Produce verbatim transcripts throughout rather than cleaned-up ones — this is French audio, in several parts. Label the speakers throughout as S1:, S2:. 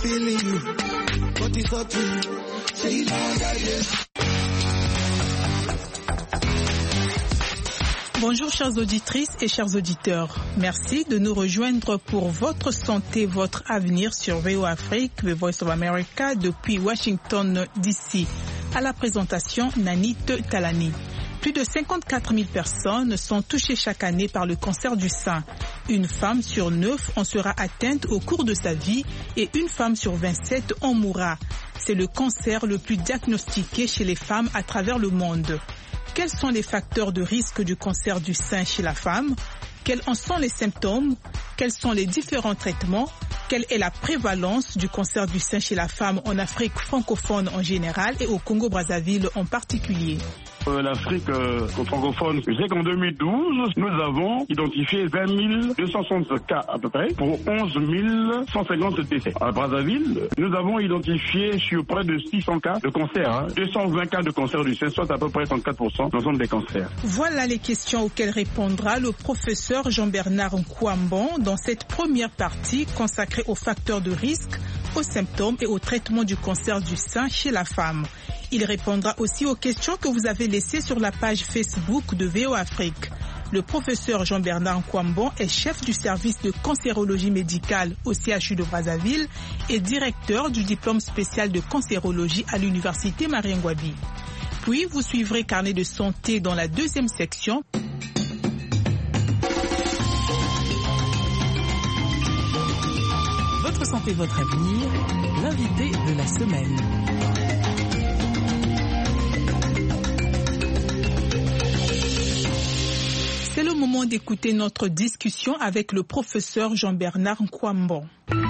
S1: feeling you. But it's up to you. Say you don't got this.
S2: Bonjour chères auditrices et chers auditeurs. Merci de nous rejoindre pour votre santé, votre avenir sur V O Afrique, The Voice of America, depuis Washington D C. À la présentation, Nanit Talani. Plus de cinquante-quatre mille personnes sont touchées chaque année par le cancer du sein. Une femme sur neuf en sera atteinte au cours de sa vie et une femme sur vingt-sept en mourra. C'est le cancer le plus diagnostiqué chez les femmes à travers le monde. Quels sont les facteurs de risque du cancer du sein chez la femme? Quels en sont les symptômes? Quels sont les différents traitements? Quelle est la prévalence du cancer du sein chez la femme en Afrique francophone en général et au Congo-Brazzaville en particulier?
S3: Euh, L'Afrique euh, francophone, je sais qu'en deux mille douze, nous avons identifié vingt mille deux cent soixante cas à peu près pour onze mille cent cinquante décès. À Brazzaville, nous avons identifié sur près de six cents cas de cancer, hein, deux cent vingt cas de cancer du sein, soit à peu près trente-quatre pour cent de l'ensemble des cancers.
S2: Voilà les questions auxquelles répondra le professeur Jean-Bernard Nkwambon dans cette première partie consacrée aux facteurs de risque, aux symptômes et au traitement du cancer du sein chez la femme. Il répondra aussi aux questions que vous avez laissées sur la page Facebook de V O Afrique. Le professeur Jean-Bernard Nkwambon est chef du service de cancérologie médicale au C H U de Brazzaville et directeur du diplôme spécial de cancérologie à l'université Marie-Ngouabi. Puis vous suivrez Carnet de santé dans la deuxième section.
S4: Votre santé, votre avenir, l'invité de la semaine.
S2: C'est le moment d'écouter notre discussion avec le professeur Jean-Bernard Nkwambon.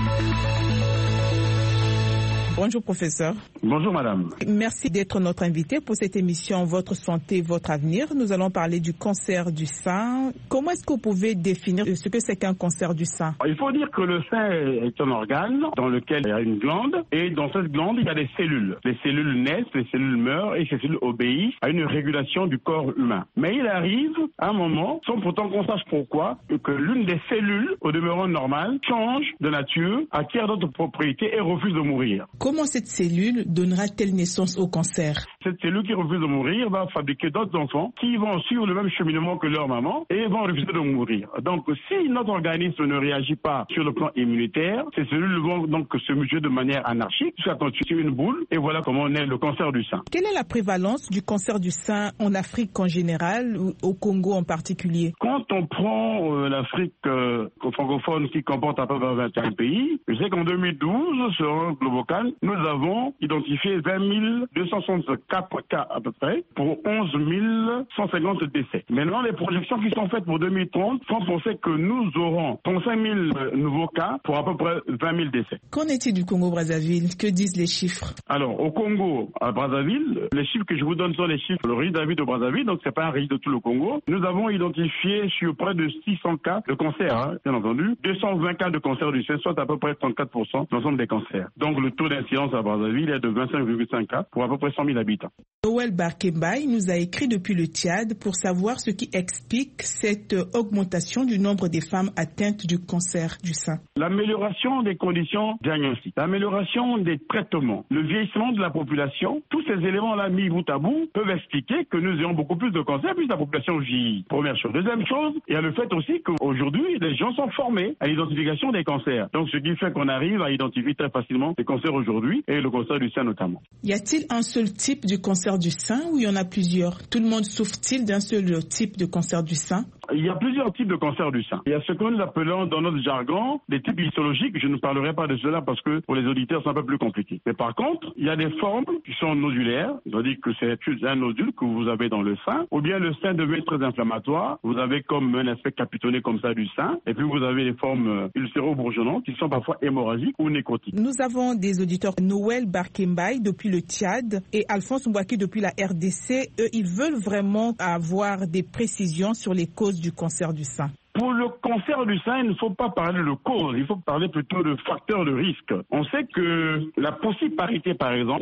S2: Bonjour professeur.
S3: Bonjour madame.
S2: Merci d'être notre invité pour cette émission Votre santé, votre avenir. Nous allons parler du cancer du sein. Comment est-ce que vous pouvez définir ce que c'est qu'un cancer du sein?
S3: Il faut dire que le sein est un organe dans lequel il y a une glande et dans cette glande il y a des cellules. Les cellules naissent, les cellules meurent et ces cellules obéissent à une régulation du corps humain. Mais il arrive à un moment, sans pourtant qu'on sache pourquoi, que l'une des cellules, au demeurant normale, change de nature, acquiert d'autres propriétés et refuse de mourir.
S2: Comment cette cellule donnera-t-elle naissance au cancer?
S3: Cette cellule qui refuse de mourir va fabriquer d'autres enfants qui vont suivre le même cheminement que leur maman et vont refuser de mourir. Donc si notre organisme ne réagit pas sur le plan immunitaire, ces cellules vont donc se muter de manière anarchique jusqu'à constituer une boule et voilà comment naît le cancer du sein.
S2: Quelle est la prévalence du cancer du sein en Afrique en général ou au Congo en particulier?
S3: Quand on prend euh, l'Afrique euh, francophone qui comporte à peu près vingt et un pays, je sais qu'en deux mille douze, sur un Globocan, nous avons identifié vingt mille deux cent soixante-quatre cas à peu près pour onze mille cent cinquante décès. Maintenant, les projections qui sont faites pour deux mille trente font penser que nous aurons trente-cinq mille nouveaux cas pour à peu près vingt mille décès.
S2: Qu'en est-il du Congo-Brazzaville? Que disent les chiffres?
S3: Alors, au Congo, à Brazzaville, les chiffres que je vous donne sont les chiffres le registre David de Brazzaville, donc c'est pas un registre de tout le Congo. Nous avons identifié sur près de six cents cas de cancer, hein, bien entendu, deux cent vingt cas de cancer du sein, soit à peu près trente-quatre pour cent de l'ensemble des cancers. Donc, le taux d'incidence à Brazzaville est de vingt-cinq virgule cinq cas pour à peu près cent mille habitants.
S2: Noël Barkembaï nous a écrit depuis le Tchad pour savoir ce qui explique cette augmentation du nombre des femmes atteintes du cancer du sein.
S3: L'amélioration des conditions diagnostiques, l'amélioration des traitements, le vieillissement de la population, tous ces éléments-là mis bout à bout peuvent expliquer que nous ayons beaucoup plus de cancers puisque la population vieillit. Première chose. Deuxième chose, il y a le fait aussi qu'aujourd'hui, les gens sont formés à l'identification des cancers. Donc ce qui fait qu'on arrive à identifier très facilement les cancers aujourd'hui et le cancer du sein notamment.
S2: Y a-t-il un seul type de cancer du sein ou il y en a plusieurs? Tout le monde souffre-t-il d'un seul type de cancer du sein?
S3: Il y a plusieurs types de cancers du sein. Il y a ce que nous appelons dans notre jargon des types histologiques. Je ne parlerai pas de cela parce que pour les auditeurs c'est un peu plus compliqué. Mais par contre, il y a des formes qui sont nodulaires, c'est-à-dire que c'est un nodule que vous avez dans le sein, ou bien le sein devient très inflammatoire. Vous avez comme un aspect capitonné comme ça du sein, et puis vous avez les formes ulcéro-bourgeonnantes qui sont parfois hémorragiques ou nécrotiques.
S2: Nous avons des auditeurs, Noël Barkembaï depuis le Tchad et Alphonse Mbouaki depuis la R D C. Eux, ils veulent vraiment avoir des précisions sur les causes du cancer du sein.
S3: Pour le cancer du sein, il ne faut pas parler de cause, il faut parler plutôt de facteurs de risque. On sait que la possibilité, par exemple,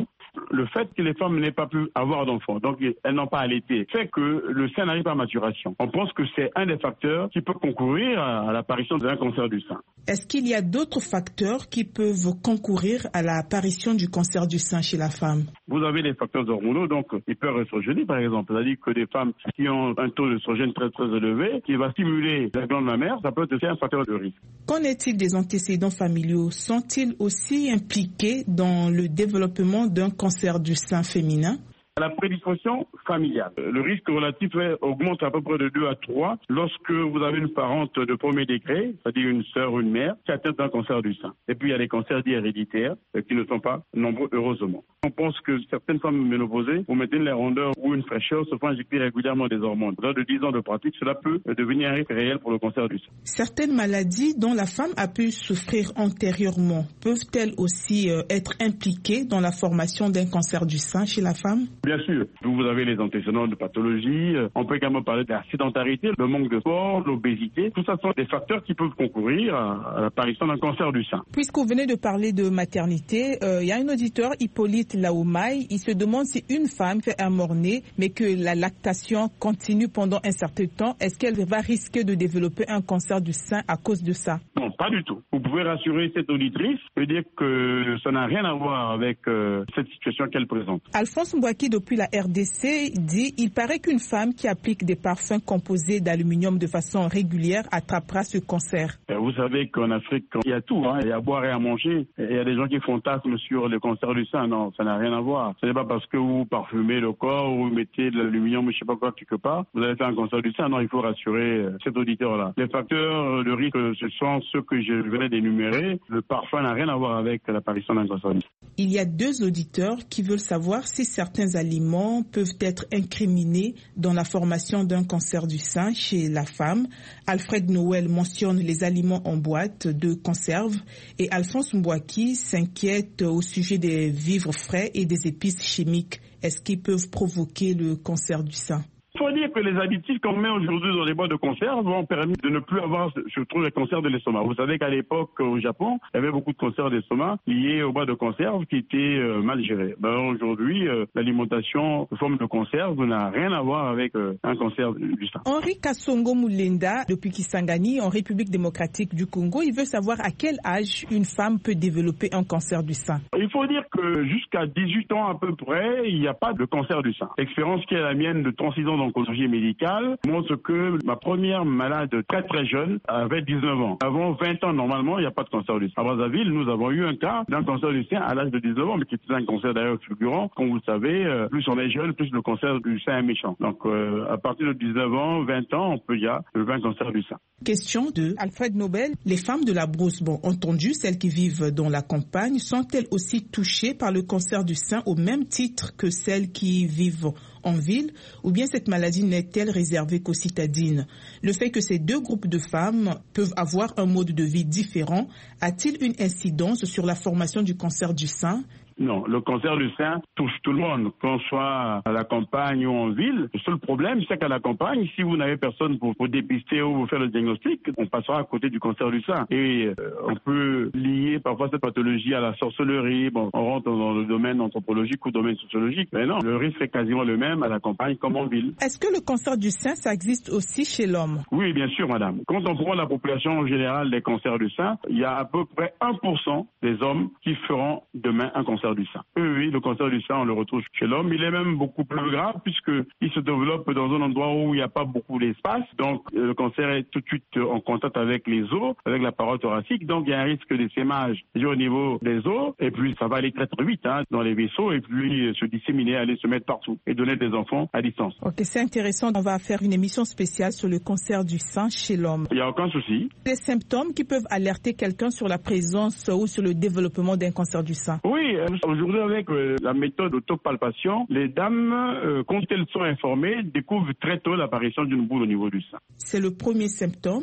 S3: le fait que les femmes n'aient pas pu avoir d'enfants, donc elles n'ont pas allaité, fait que le sein n'arrive pas à maturation. On pense que c'est un des facteurs qui peut concourir à l'apparition d'un cancer du sein.
S2: Est-ce qu'il y a d'autres facteurs qui peuvent concourir à l'apparition du cancer du sein chez la femme?
S3: Vous avez les facteurs hormonaux, donc hyperestrogénie par exemple, c'est-à-dire que des femmes qui ont un taux d'œstrogène très très élevé, qui va stimuler la glande mammaire, ça peut être un facteur de risque.
S2: Qu'en est-il des antécédents familiaux? Sont-ils aussi impliqués dans le développement d'un cancer du sein féminin?
S3: La prédisposition familiale. Le risque relatif augmente à peu près de deux à trois lorsque vous avez une parente de premier degré, c'est-à-dire une sœur ou une mère, qui atteint d'un cancer du sein. Et puis il y a les cancers dits héréditaires qui ne sont pas nombreux, heureusement. On pense que certaines femmes ménopausées, pour maintenir les rondeurs ou une fraîcheur, se font injecter régulièrement des hormones. Dans de dix ans de pratique, cela peut devenir un risque réel pour le cancer du sein.
S2: Certaines maladies dont la femme a pu souffrir antérieurement peuvent-elles aussi être impliquées dans la formation d'un cancer du sein chez la femme?
S3: Bien sûr, vous avez les antécédents de pathologie, on peut également parler de la sédentarité, le manque de sport, l'obésité, tout ça sont des facteurs qui peuvent concourir à, à l'apparition d'un cancer du sein.
S2: Puisque vous venez de parler de maternité, il euh, y a un auditeur, Hippolyte Laoumaï, il se demande si une femme fait un mort-né, mais que la lactation continue pendant un certain temps, est-ce qu'elle va risquer de développer un cancer du sein à cause de ça?
S3: Non, pas du tout. Vous pouvez rassurer cette auditrice, veut dire que ça n'a rien à voir avec euh, cette situation qu'elle présente.
S2: Alphonse Mbouaki, depuis la R D C, dit il paraît qu'une femme qui applique des parfums composés d'aluminium de façon régulière attrapera ce cancer.
S3: Et vous savez qu'en Afrique, il y a tout, hein. Il y a à boire et à manger. Et il y a des gens qui fantasment sur le cancer du sein. Non, ça n'a rien à voir. Ce n'est pas parce que vous parfumez le corps ou vous mettez de l'aluminium, je ne sais pas quoi, quelque part, vous allez faire un cancer du sein. Non, il faut rassurer cet auditeur-là. Les facteurs de risque, ce sont ceux que je venais d'énumérer. Le parfum n'a rien à voir avec l'apparition d'un cancer du sein.
S2: Il y a deux auditeurs qui veulent savoir si certains aliments peuvent être incriminés dans la formation d'un cancer du sein chez la femme. Alfred Noël mentionne les aliments en boîte de conserve et Alphonse Mbouaki s'inquiète au sujet des vivres frais et des épices chimiques. Est-ce qu'ils peuvent provoquer le cancer du sein?
S3: Il faut dire que les additifs qu'on met aujourd'hui dans les boîtes de conserve ont permis de ne plus avoir, surtout, les cancers de l'estomac. Vous savez qu'à l'époque, au Japon, il y avait beaucoup de cancers d'estomac liés aux boîtes de conserve qui étaient euh, mal gérées. Ben, aujourd'hui, euh, l'alimentation sous forme de conserve n'a rien à voir avec euh, un cancer du sein.
S2: Henri Kassongo Moulinda, depuis Kisangani, en République démocratique du Congo, il veut savoir à quel âge une femme peut développer un cancer du sein.
S3: Il faut dire que jusqu'à dix-huit ans à peu près, il n'y a pas de cancer du sein. L'expérience qui est la mienne de trente-six ans d'oncologie médicale montre que ma première malade très très jeune avait dix-neuf ans. Avant vingt ans, normalement, il n'y a pas de cancer du sein. À Brazzaville, nous avons eu un cas d'un cancer du sein à l'âge de dix-neuf ans, mais qui était un cancer d'ailleurs fulgurant. Comme vous le savez, euh, plus on est jeune, plus le cancer du sein est méchant. Donc euh, à partir de dix-neuf ans, vingt ans, on peut y avoir le cancer du sein.
S2: Question de Alfred Nobel. Les femmes de la brousse, bon entendu, celles qui vivent dans la campagne, sont-elles aussi touchées par le cancer du sein au même titre que celles qui vivent en ville, ou bien cette maladie n'est-elle réservée qu'aux citadines? Le fait que ces deux groupes de femmes peuvent avoir un mode de vie différent a-t-il une incidence sur la formation du cancer du sein?
S3: Non, le cancer du sein touche tout le monde, qu'on soit à la campagne ou en ville. Le seul problème, c'est qu'à la campagne, si vous n'avez personne pour vous dépister ou vous faire le diagnostic, on passera à côté du cancer du sein. Et euh, on peut lier parfois cette pathologie à la sorcellerie. Bon, on rentre dans le domaine anthropologique ou le domaine sociologique. Mais non, le risque est quasiment le même à la campagne comme en ville.
S2: Est-ce que le cancer du sein, ça existe aussi chez l'homme?
S3: Oui, bien sûr, madame. Quand on prend la population générale des cancers du sein, il y a à peu près un pour cent des hommes qui feront demain un cancer du sein. Oui, oui, le cancer du sein, on le retrouve chez l'homme. Il est même beaucoup plus grave puisqu'il se développe dans un endroit où il n'y a pas beaucoup d'espace. Donc, le cancer est tout de suite en contact avec les os, avec la paroi thoracique. Donc, il y a un risque d'essaimage au niveau des os. Et puis, ça va aller très très vite hein, dans les vaisseaux et puis se disséminer, aller se mettre partout et donner des enfants à distance.
S2: Ok, c'est intéressant. On va faire une émission spéciale sur le cancer du sein chez l'homme.
S3: Il n'y a aucun souci.
S2: Des symptômes qui peuvent alerter quelqu'un sur la présence ou sur le développement d'un cancer du sein.
S3: Oui, aujourd'hui avec euh, la méthode d'autopalpation, les dames, euh, quand elles sont informées, découvrent très tôt l'apparition d'une boule au niveau du sein.
S2: C'est le premier symptôme.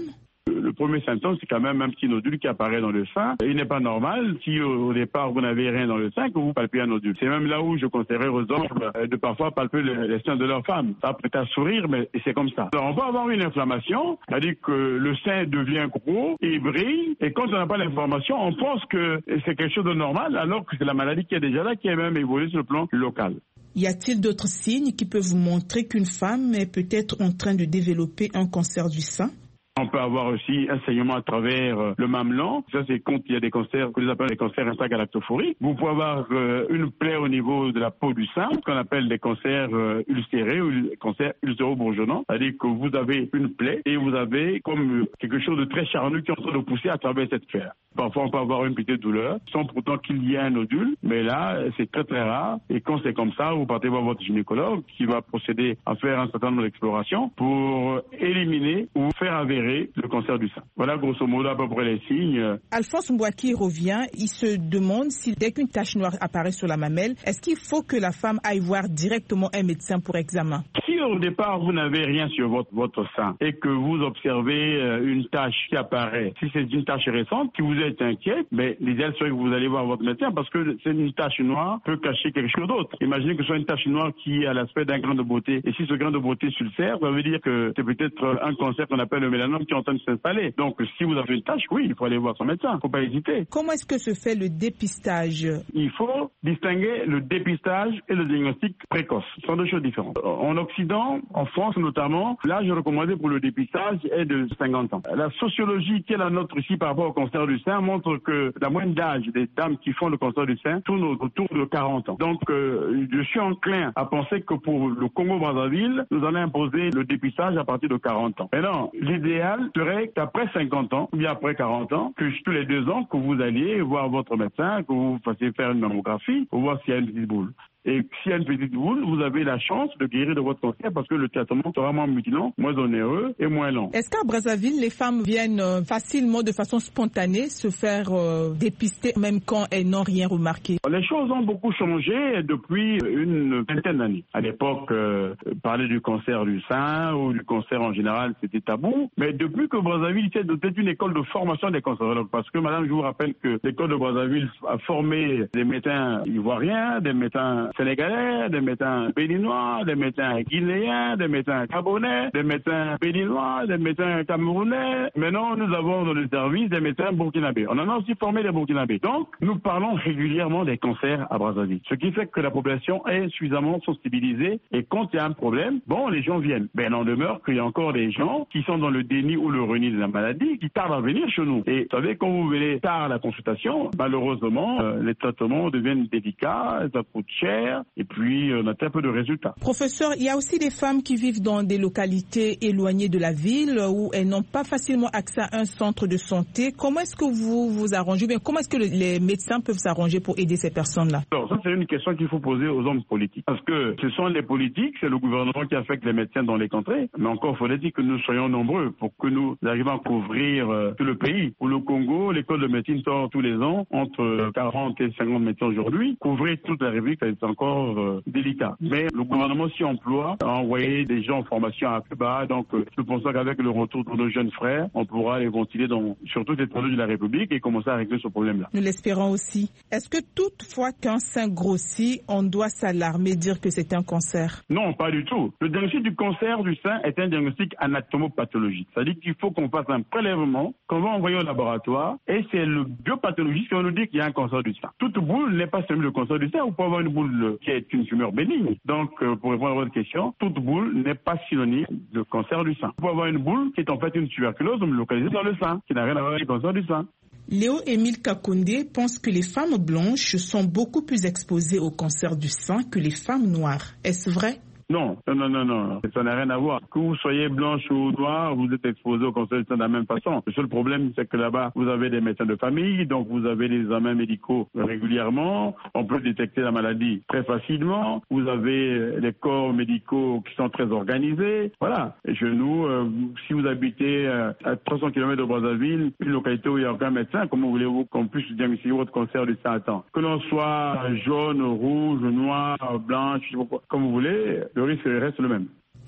S3: Le premier symptôme, c'est quand même un petit nodule qui apparaît dans le sein. Il n'est pas normal, si au départ vous n'avez rien dans le sein, que vous palpez un nodule. C'est même là où je conseillerais aux hommes de parfois palper les seins de leur femme. Ça peut être à sourire, mais c'est comme ça. Alors, on peut avoir une inflammation, c'est-à-dire que le sein devient gros, il brille, et quand on n'a pas l'information, on pense que c'est quelque chose de normal, alors que c'est la maladie qui est déjà là, qui est même évoluée sur le plan local.
S2: Y a-t-il d'autres signes qui peuvent vous montrer qu'une femme est peut-être en train de développer un cancer du sein?
S3: On peut avoir aussi un saignement à travers le mamelon. Ça, c'est quand il y a des cancers que les appelle des cancers intragalactophoriques. Vous pouvez avoir euh, une plaie au niveau de la peau du sein, ce qu'on appelle des cancers euh, ulcérés ou des cancers ulcéro-bourgeonnants. C'est-à-dire que vous avez une plaie et vous avez comme quelque chose de très charnu qui est en train de pousser à travers cette plaie. Parfois, on peut avoir une petite douleur, sans pourtant qu'il y ait un nodule. Mais là, c'est très très rare. Et quand c'est comme ça, vous partez voir votre gynécologue qui va procéder à faire un certain nombre d'explorations pour éliminer ou faire avérer le cancer du sein. Voilà grosso modo à peu près les signes.
S2: Alphonse Mbouaki revient, il se demande si dès qu'une tache noire apparaît sur la mamelle, est-ce qu'il faut que la femme aille voir directement un médecin pour examen?
S3: Si au départ vous n'avez rien sur votre, votre sein et que vous observez une tache qui apparaît, si c'est une tache récente, si vous êtes inquiet, mais l'idéal serait que vous allez voir votre médecin parce que c'est une tache noire peut cacher quelque chose d'autre. Imaginez que ce soit une tache noire qui a l'aspect d'un grain de beauté et si ce grain de beauté s'ulcère, ça veut dire que c'est peut-être un cancer qu'on appelle le mélanome qui est en train de s'installer. Donc, si vous avez une tâche, oui, il faut aller voir son médecin. Il ne faut pas hésiter.
S2: Comment est-ce que se fait le dépistage?
S3: Il faut distinguer le dépistage et le diagnostic précoce. Ce sont deux choses différentes. En Occident, en France notamment, l'âge recommandé pour le dépistage est de cinquante ans. La sociologie qui est la nôtre ici par rapport au cancer du sein montre que la moyenne d'âge des dames qui font le cancer du sein tourne autour de quarante ans. Donc, euh, je suis enclin à penser que pour le Congo-Brazzaville, nous allons imposer le dépistage à partir de quarante ans. Maintenant, l'idéal serait qu'après cinquante ans, ou bien après quarante ans, que tous les deux ans, que vous alliez voir votre médecin, que vous fassiez faire une mammographie pour voir s'il y a une petite boule. Et s'il y a une petite boule, vous avez la chance de guérir de votre cancer parce que le traitement sera moins mutilant, moins onéreux et moins long.
S2: Est-ce qu'à Brazzaville, les femmes viennent facilement, de façon spontanée, se faire euh, dépister même quand elles n'ont rien remarqué?
S3: Les choses ont beaucoup changé depuis une vingtaine d'années. À l'époque, euh, parler du cancer du sein ou du cancer en général, c'était tabou. Mais depuis que Brazzaville s'est doté d'une école de formation des cancérologues, parce que madame, je vous rappelle que l'école de Brazzaville a formé des médecins ivoiriens, des médecins sénégalais, des médecins béninois, des médecins guinéens, des médecins gabonais, des médecins béninois, des médecins camerounais. Maintenant, nous avons dans le service des médecins burkinabés. On en a aussi formé des burkinabés. Donc, nous parlons régulièrement des cancers à Brazzaville. Ce qui fait que la population est suffisamment sensibilisée et quand il y a un problème, bon, les gens viennent. Mais il en demeure qu'il y a encore des gens qui sont dans le déni ou le reni de la maladie, qui tardent à venir chez nous. Et vous savez, quand vous venez tard à la consultation, malheureusement, euh, les traitements deviennent délicats, ça coûte cher. Et puis, on a très peu de résultats.
S2: Professeur, il y a aussi des femmes qui vivent dans des localités éloignées de la ville où elles n'ont pas facilement accès à un centre de santé. Comment est-ce que vous vous arrangez? Bien, comment est-ce que les médecins peuvent s'arranger pour aider ces personnes-là?
S3: Alors, ça, c'est une question qu'il faut poser aux hommes politiques. Parce que ce sont les politiques, c'est le gouvernement qui affecte les médecins dans les contrées. Mais encore faut-il que nous soyons nombreux pour que nous arrivions à couvrir euh, tout le pays. Pour le Congo, l'école de médecine sort tous les ans entre quarante et cinquante médecins aujourd'hui. Couvrir toute la République, c'est encore euh, délicat. Mais le gouvernement s'y emploie à envoyer des gens en formation à Cuba. Donc, euh, je pense qu'avec le retour de nos jeunes frères, on pourra les ventiler dans, sur toutes les étendues de la République et commencer à régler ce problème-là.
S2: Nous l'espérons aussi. Est-ce que toutefois qu'un sein grossit, on doit s'alarmer, dire que c'est un cancer?
S3: Non, pas du tout. Le diagnostic du cancer du sein est un diagnostic anatomopathologique. C'est-à-dire qu'il faut qu'on fasse un prélèvement qu'on va envoyer au laboratoire et c'est le biopathologiste qui va nous dire qu'il y a un cancer du sein. Toute boule n'est pas seulement le cancer du sein. Vous pouvez avoir une boule qui est une tumeur bénigne. Donc, euh, pour répondre à votre question, toute boule n'est pas synonyme de cancer du sein. Vous pouvez avoir une boule qui est en fait une tuberculose localisée dans le sein, qui n'a rien à voir avec le cancer du sein.
S2: Léo-Émile Kakonde pense que les femmes blanches sont beaucoup plus exposées au cancer du sein que les femmes noires. Est-ce vrai?
S3: Non, non, non, non, ça n'a rien à voir. Que vous soyez blanche ou noire, vous êtes exposé au cancer du sein de la même façon. Le seul problème, c'est que là-bas, vous avez des médecins de famille, donc vous avez des examens médicaux régulièrement. On peut détecter la maladie très facilement. Vous avez les corps médicaux qui sont très organisés. Voilà. Et chez nous, euh, si vous habitez euh, à trois cents kilomètres de Brazzaville, une localité où il n'y a aucun médecin, comment voulez-vous qu'on puisse diagnostiquer votre cancer du sein à temps? Que l'on soit jaune, rouge, noir, blanche, comme vous voulez, le risque reste le même.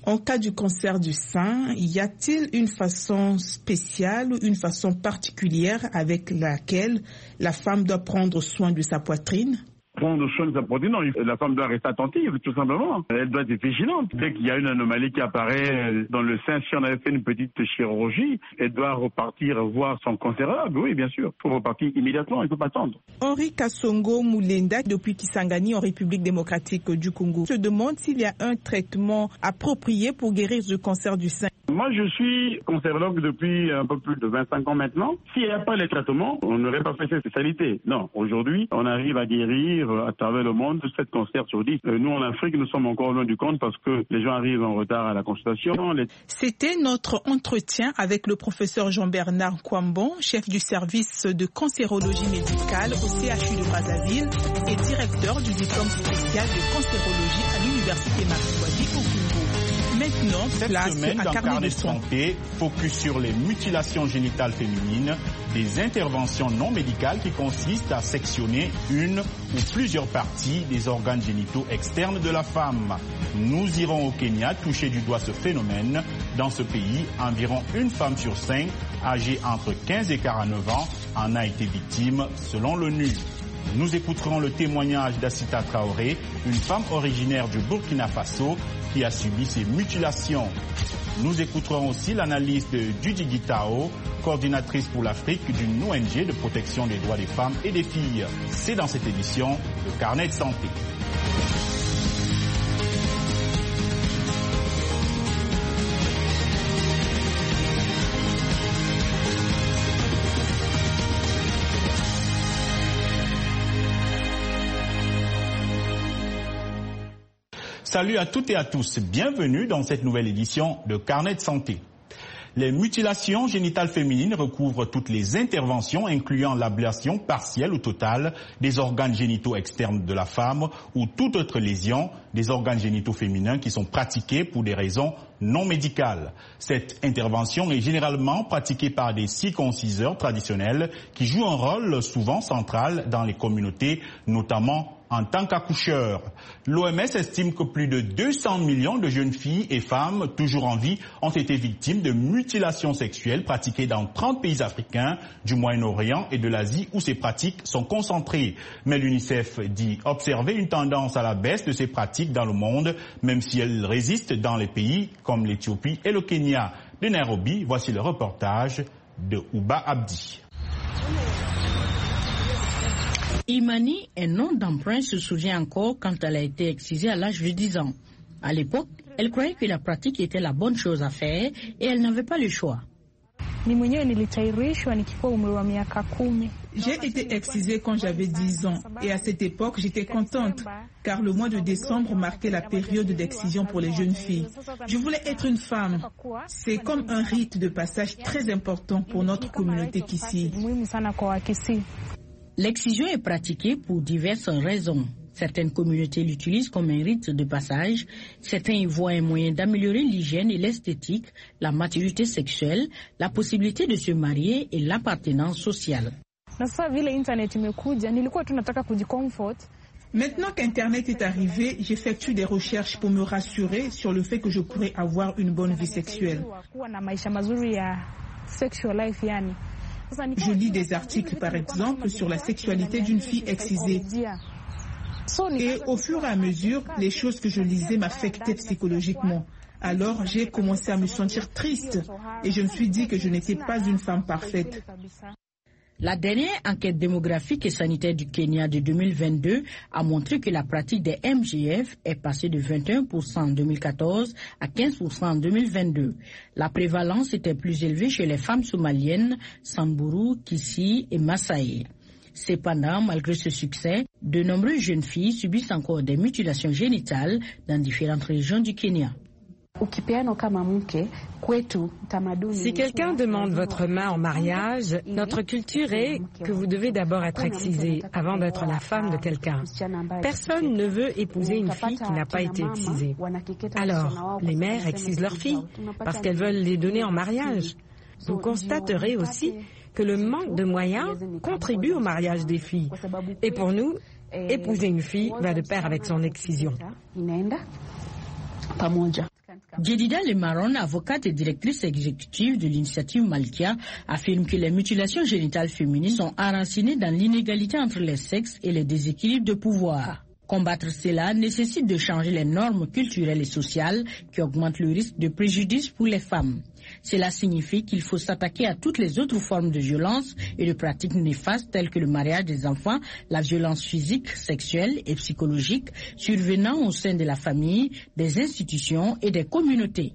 S2: En cas du cancer du sein, y a-t-il une façon spéciale ou une façon particulière avec laquelle la femme doit prendre soin de sa poitrine?
S3: Prendre soin de sa poitrine, non, la femme doit rester attentive, tout simplement. Elle doit être vigilante. Dès qu'il y a une anomalie qui apparaît dans le sein, si on avait fait une petite chirurgie, elle doit repartir voir son cancérologue. Oui, bien sûr. Il faut repartir immédiatement, il ne faut pas attendre.
S2: Henri Kasongo Moulenda, depuis Kisangani en République démocratique du Congo, se demande s'il y a un traitement approprié pour guérir du cancer du sein.
S3: Moi, je suis cancérologue depuis un peu plus de vingt-cinq ans maintenant. S'il n'y a pas les traitements, on n'aurait pas fait cette spécialité. Non, aujourd'hui, on arrive à guérir à travers le monde sept cancers sur dix. Nous, en Afrique, nous sommes encore loin du compte parce que les gens arrivent en retard à la consultation. Les...
S2: C'était notre entretien avec le professeur Jean-Bernard Kwambon, chef du service de cancérologie médicale au C H U de Brazzaville et directeur du diplôme spécial de cancérologie à l'université Marseille au Congo. Maintenant,
S5: cette
S2: place
S5: semaine
S2: à
S5: dans
S2: Carnet
S5: Carnet
S2: de
S5: de Santé, focus sur les mutilations génitales féminines, des interventions non médicales qui consistent à sectionner une ou plusieurs parties des organes génitaux externes de la femme. Nous irons au Kenya toucher du doigt ce phénomène. Dans ce pays, environ une femme sur cinq, âgée entre quinze et quarante-neuf ans, en a été victime selon l'ONU. Nous écouterons le témoignage d'Assita Traoré, une femme originaire du Burkina Faso qui a subi ces mutilations. Nous écouterons aussi l'analyse de Dudi Gitao, coordinatrice pour l'Afrique d'une O N G de protection des droits des femmes et des filles. C'est dans cette édition le Carnet de Santé. Salut à toutes et à tous, bienvenue dans cette nouvelle édition de Carnet de Santé. Les mutilations génitales féminines recouvrent toutes les interventions incluant l'ablation partielle ou totale des organes génitaux externes de la femme ou toute autre lésion des organes génitaux féminins qui sont pratiquées pour des raisons non médicales. Cette intervention est généralement pratiquée par des circonciseurs traditionnels qui jouent un rôle souvent central dans les communautés, notamment en tant qu'accoucheurs. L'O M S estime que plus de deux cents millions de jeunes filles et femmes toujours en vie ont été victimes de mutilations sexuelles pratiquées dans trente pays africains, du Moyen-Orient et de l'Asie où ces pratiques sont concentrées. Mais l'UNICEF dit observer une tendance à la baisse de ces pratiques dans le monde, même si elles résistent dans les pays comme l'Éthiopie et le Kenya. De Nairobi, voici le reportage de Ouba Abdi.
S6: Imani, un nom d'emprunt, se souvient encore quand elle a été excisée à l'âge de dix ans. À l'époque, elle croyait que la pratique était la bonne chose à faire et elle n'avait pas le choix.
S2: J'ai été excisée quand j'avais dix ans et à cette époque, j'étais contente car le mois de décembre marquait la période d'excision pour les jeunes filles. Je voulais être une femme. C'est comme un rite de passage très important pour notre communauté Kissi.
S6: L'excision est pratiquée pour diverses raisons. Certaines communautés l'utilisent comme un rite de passage. Certains y voient un moyen d'améliorer l'hygiène et l'esthétique, la maturité sexuelle, la possibilité de se marier et l'appartenance sociale.
S2: Maintenant qu'Internet est arrivé, j'effectue des recherches pour me rassurer sur le fait que je pourrais avoir une bonne vie sexuelle. Je lis des articles, par exemple, sur la sexualité d'une fille excisée. Et au fur et à mesure, les choses que je lisais m'affectaient psychologiquement. Alors, j'ai commencé à me sentir triste et je me suis dit que je n'étais pas une femme parfaite.
S6: La dernière enquête démographique et sanitaire du Kenya de deux mille vingt-deux a montré que la pratique des M G F est passée de vingt et un pour cent en deux mille quatorze à quinze pour cent en deux mille vingt-deux. La prévalence était plus élevée chez les femmes somaliennes, Samburu, Kissi et Maasai. Cependant, malgré ce succès, de nombreuses jeunes filles subissent encore des mutilations génitales dans différentes régions du Kenya.
S7: Si quelqu'un demande votre main en mariage, notre culture est que vous devez d'abord être excisé avant d'être la femme de quelqu'un. Personne ne veut épouser une fille qui n'a pas été excisée. Alors, les mères excisent leurs filles parce qu'elles veulent les donner en mariage. Vous constaterez aussi que le manque de moyens contribue au mariage des filles. Et pour nous, épouser une fille va de pair avec son excision.
S6: Jedida Lemaron, avocate et directrice exécutive de l'initiative Malkia, affirme que les mutilations génitales féminines sont enracinées dans l'inégalité entre les sexes et les déséquilibres de pouvoir. Combattre cela nécessite de changer les normes culturelles et sociales qui augmentent le risque de préjudice pour les femmes. Cela signifie qu'il faut s'attaquer à toutes les autres formes de violence et de pratiques néfastes telles que le mariage des enfants, la violence physique, sexuelle et psychologique survenant au sein de la famille, des institutions et des communautés.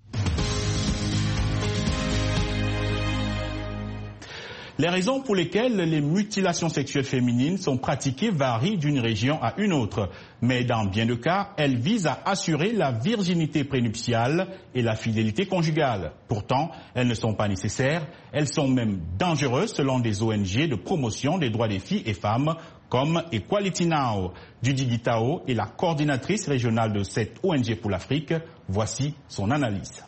S5: Les raisons pour lesquelles les mutilations sexuelles féminines sont pratiquées varient d'une région à une autre, mais dans bien de cas, elles visent à assurer la virginité prénuptiale et la fidélité conjugale. Pourtant, elles ne sont pas nécessaires, elles sont même dangereuses selon des O N G de promotion des droits des filles et femmes comme Equality Now. Judy Guitao est la coordinatrice régionale de cette O N G pour l'Afrique. Voici son analyse.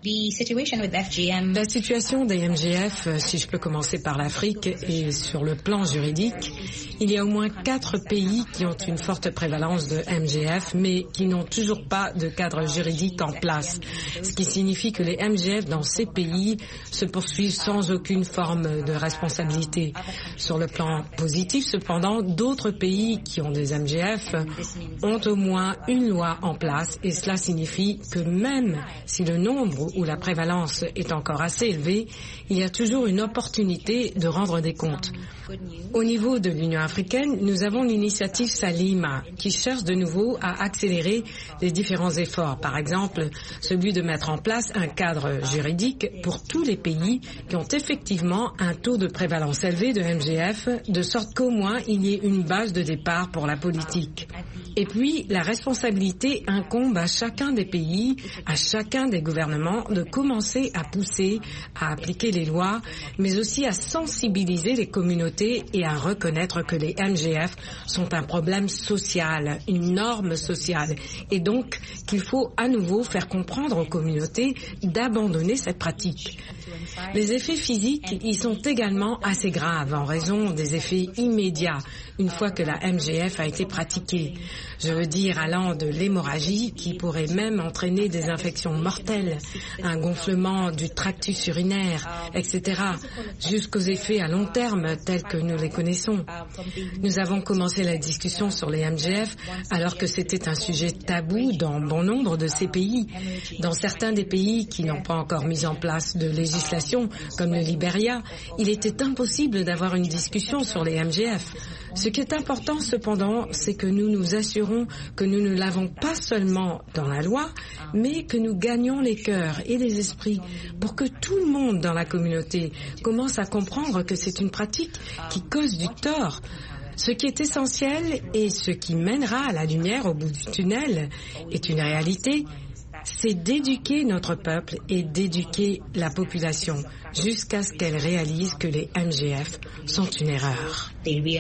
S7: La situation des M G F, si je peux commencer par l'Afrique, et sur le plan juridique, il y a au moins quatre pays qui ont une forte prévalence de M G F, mais qui n'ont toujours pas de cadre juridique en place. Ce qui signifie que les M G F dans ces pays se poursuivent sans aucune forme de responsabilité. Sur le plan positif, cependant, d'autres pays qui ont des M G F ont au moins une loi en place, et cela signifie que même si le nombre où la prévalence est encore assez élevée, il y a toujours une opportunité de rendre des comptes. Au niveau de l'Union africaine, nous avons l'initiative Salima qui cherche de nouveau à accélérer les différents efforts. Par exemple, celui de mettre en place un cadre juridique pour tous les pays qui ont effectivement un taux de prévalence élevé de M G F, de sorte qu'au moins il y ait une base de départ pour la politique. Et puis, la responsabilité incombe à chacun des pays, à chacun des gouvernements de commencer à pousser, à appliquer les lois, mais aussi à sensibiliser les communautés et à reconnaître que les M G F sont un problème social, une norme sociale, et donc qu'il faut à nouveau faire comprendre aux communautés d'abandonner cette pratique. Les effets physiques y sont également assez graves en raison des effets immédiats une fois que la M G F a été pratiquée. Je veux dire allant de l'hémorragie qui pourrait même entraîner des infections mortelles, un gonflement du tractus urinaire, et cetera, jusqu'aux effets à long terme tels que nous les connaissons. Nous avons commencé la discussion sur les M G F alors que c'était un sujet tabou dans bon nombre de ces pays. Dans certains des pays qui n'ont pas encore mis en place de législation, comme le Libéria, il était impossible d'avoir une discussion sur les M G F. Ce qui est important cependant, c'est que nous nous assurons que nous ne l'avons pas seulement dans la loi, mais que nous gagnons les cœurs et les esprits pour que tout le monde dans la communauté commence à comprendre que c'est une pratique qui cause du tort. Ce qui est essentiel et ce qui mènera à la lumière au bout du tunnel est une réalité, c'est d'éduquer notre peuple et d'éduquer la population jusqu'à ce qu'elle réalise que les M G F sont une erreur.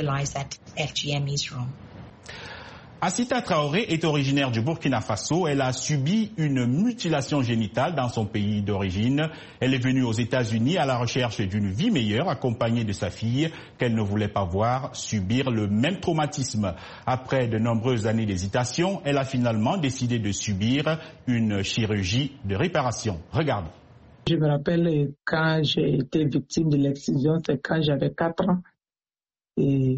S5: Assita Traoré est originaire du Burkina Faso. Elle a subi une mutilation génitale dans son pays d'origine. Elle est venue aux États-Unis à la recherche d'une vie meilleure, accompagnée de sa fille, qu'elle ne voulait pas voir subir le même traumatisme. Après de nombreuses années d'hésitation, elle a finalement décidé de subir une chirurgie de réparation. Regardez.
S8: Je me rappelle quand j'ai été victime de l'excision, c'est quand j'avais quatre ans. Et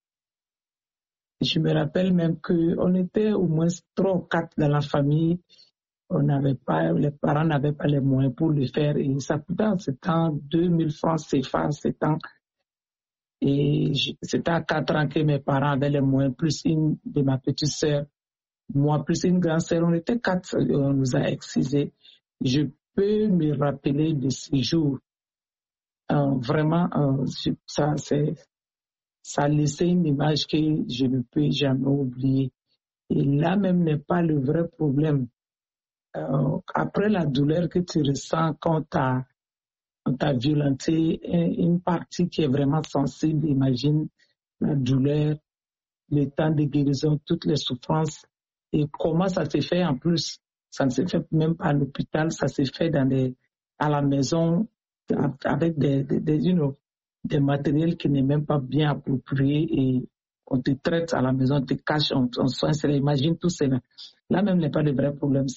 S8: je me rappelle même qu'on était au moins trois ou quatre dans la famille. On n'avait pas, les parents n'avaient pas les moyens pour le faire. Et ça coûtait en ce temps deux mille francs C F A en ce temps. Et c'était à quatre ans que mes parents avaient les moyens, plus une de ma petite sœur, moi, plus une grande sœur. On était quatre, on nous a excisés. Je peux me rappeler de ces jours. Euh, vraiment, euh, ça, c'est, ça a laissé une image que je ne peux jamais oublier. Et là même n'est pas le vrai problème. Euh, après la douleur que tu ressens quand on t'a violenté, une partie qui est vraiment sensible, imagine la douleur, le temps de guérison, toutes les souffrances. Et comment ça s'est fait en plus? Ça ne se fait même pas à l'hôpital, ça se fait dans des, à la maison avec des, des, des, you know, des matériels qui n'est même pas bien appropriés et on te traite à la maison, on te cache, on, on soigne. Imagine tout cela. Là même n'est pas le vrai problème. C'est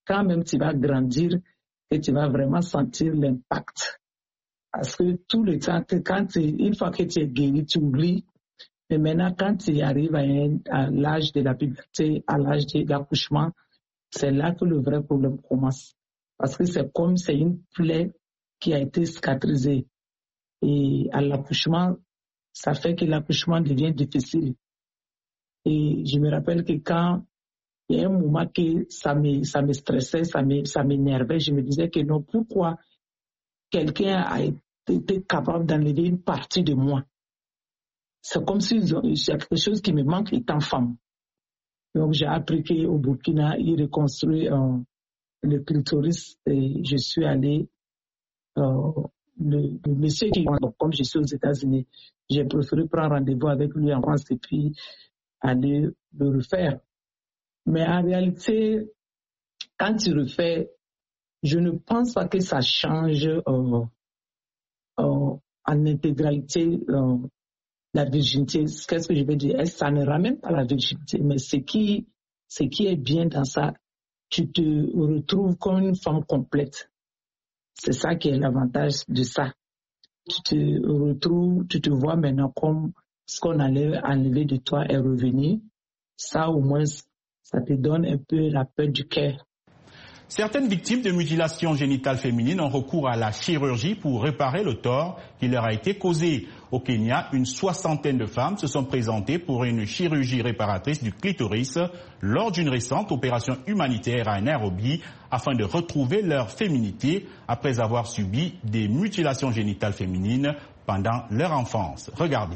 S8: quand même tu vas grandir et tu vas vraiment sentir l'impact. Parce que tout le temps, que quand tu, une fois que tu es guéri, tu oublies. Mais maintenant, quand tu arrives à, un, à l'âge de la puberté, à l'âge de l'accouchement, c'est là que le vrai problème commence. Parce que c'est comme c'est une plaie qui a été cicatrisée. Et à l'accouchement, ça fait que l'accouchement devient difficile. Et je me rappelle que quand il y a un moment que ça me, ça me stressait, ça me, ça m'énervait, je me disais que non, pourquoi quelqu'un a été capable d'enlever une partie de moi? C'est comme si c'est quelque chose qui me manque étant femme. Donc j'ai appris qu'au Burkina, ils reconstruisent euh, le clitoris et je suis allé, euh, le, le monsieur qui, bon, comme je suis aux États-Unis, j'ai préféré prendre rendez-vous avec lui en France et puis aller le refaire. Mais en réalité, quand tu refais, je ne pense pas que ça change euh, euh, en intégralité euh, la virginité. Qu'est-ce que je veux dire? Ça ne ramène pas la virginité, mais ce qui, ce qui est bien dans ça, tu te retrouves comme une femme complète. C'est ça qui est l'avantage de ça. Tu te retrouves, tu te vois maintenant comme ce qu'on allait enlever de toi est revenu. Ça, au moins, ça te donne un peu la paix du cœur.
S5: Certaines victimes de mutilations génitales féminines ont recours à la chirurgie pour réparer le tort qui leur a été causé. Au Kenya, une soixantaine de femmes se sont présentées pour une chirurgie réparatrice du clitoris lors d'une récente opération humanitaire à Nairobi afin de retrouver leur féminité après avoir subi des mutilations génitales féminines pendant leur enfance. Regardez.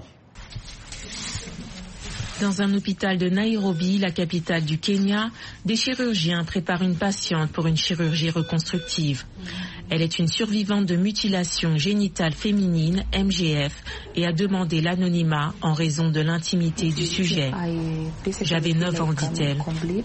S9: Dans un hôpital de Nairobi, la capitale du Kenya, des chirurgiens préparent une patiente pour une chirurgie reconstructive. Elle est une survivante de mutilation génitale féminine, M G F, et a demandé l'anonymat en raison de l'intimité du sujet. J'avais neuf ans, dit-elle.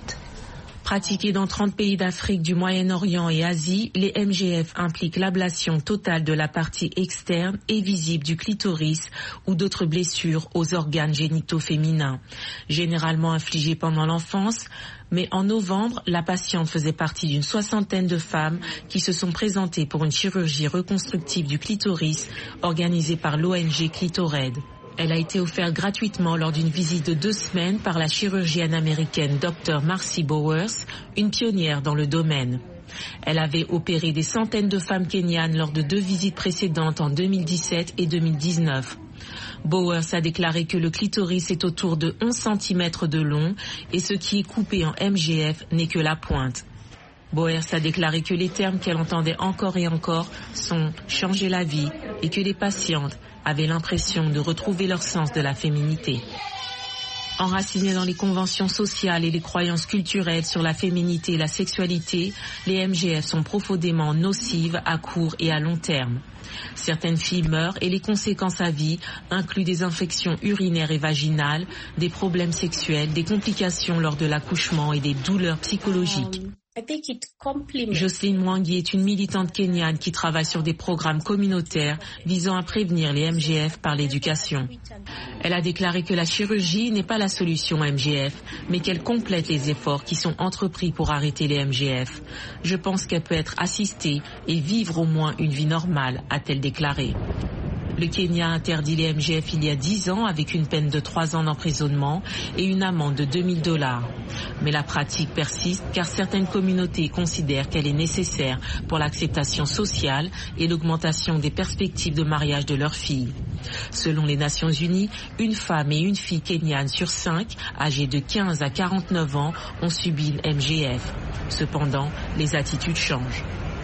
S9: Pratiquées dans trente pays d'Afrique, du Moyen-Orient et Asie, les M G F impliquent l'ablation totale de la partie externe et visible du clitoris ou d'autres blessures aux organes génitaux féminins, généralement infligées pendant l'enfance. Mais en novembre, la patiente faisait partie d'une soixantaine de femmes qui se sont présentées pour une chirurgie reconstructive du clitoris organisée par l'O N G Clitored. Elle a été offerte gratuitement lors d'une visite de deux semaines par la chirurgienne américaine Docteur Marcy Bowers, une pionnière dans le domaine. Elle avait opéré des centaines de femmes kenyanes lors de deux visites précédentes en deux mille dix-sept et deux mille dix-neuf. Bowers a déclaré que le clitoris est autour de onze centimètres de long et ce qui est coupé en M G F n'est que la pointe. Bowers a déclaré que les termes qu'elle entendait encore et encore sont « changer la vie » et que les patientes avaient l'impression de retrouver leur sens de la féminité. Enracinés dans les conventions sociales et les croyances culturelles sur la féminité et la sexualité, les M G F sont profondément nocives à court et à long terme. Certaines filles meurent et les conséquences à vie incluent des infections urinaires et vaginales, des problèmes sexuels, des complications lors de l'accouchement et des douleurs psychologiques. Jocelyne Mwangi est une militante kenyane qui travaille sur des programmes communautaires visant à prévenir les M G F par l'éducation. Elle a déclaré que la chirurgie n'est pas la solution M G F, mais qu'elle complète les efforts qui sont entrepris pour arrêter les M G F. Je pense qu'elle peut être assistée et vivre au moins une vie normale, a-t-elle déclaré. Le Kenya a interdit les M G F il y a dix ans avec une peine de trois ans d'emprisonnement et une amende de deux mille dollars. Mais la pratique persiste car certaines communautés considèrent qu'elle est nécessaire pour l'acceptation sociale et l'augmentation des perspectives de mariage de leurs filles. Selon les Nations Unies, une femme et une fille kenyane sur cinq, âgées de quinze à quarante-neuf ans, ont subi une M G F. Cependant, les attitudes changent.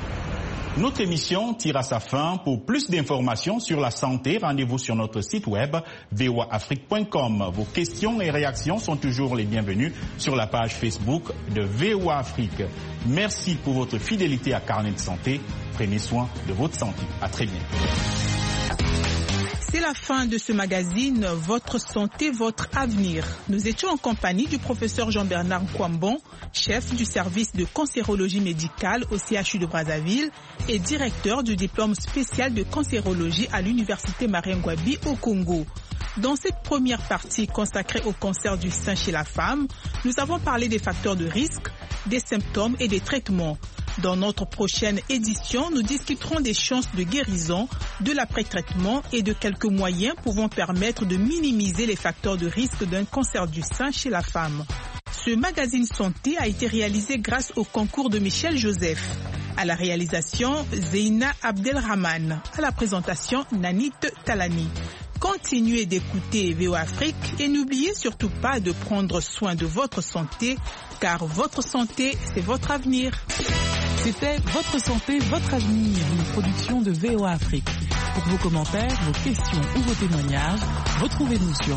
S5: Notre émission tire à sa fin. Pour plus d'informations sur la santé, rendez-vous sur notre site web v o a afrique point com. Vos questions et réactions sont toujours les bienvenues sur la page Facebook de V O A Afrique. Merci pour votre fidélité à Carnet de Santé. Prenez soin de votre santé. À très bientôt.
S2: C'est la fin de ce magazine Votre santé, votre avenir. Nous étions en compagnie du professeur Jean-Bernard Kwambon, chef du service de cancérologie médicale au C H U de Brazzaville et directeur du diplôme spécial de cancérologie à l'université Marien Ngouabi au Congo. Dans cette première partie consacrée au cancer du sein chez la femme, nous avons parlé des facteurs de risque, des symptômes et des traitements. Dans notre prochaine édition, nous discuterons des chances de guérison, de l'après-traitement et de quelques moyens pouvant permettre de minimiser les facteurs de risque d'un cancer du sein chez la femme. Ce magazine santé a été réalisé grâce au concours de Michel Joseph. À la réalisation, Zeina Abdelrahman. À la présentation, Nanit Talani. Continuez d'écouter V O Afrique et n'oubliez surtout pas de prendre soin de votre santé, car votre santé, c'est votre avenir.
S4: C'était Votre santé, votre avenir, une production de V O Afrique. Pour vos commentaires, vos questions ou vos témoignages, retrouvez-nous sur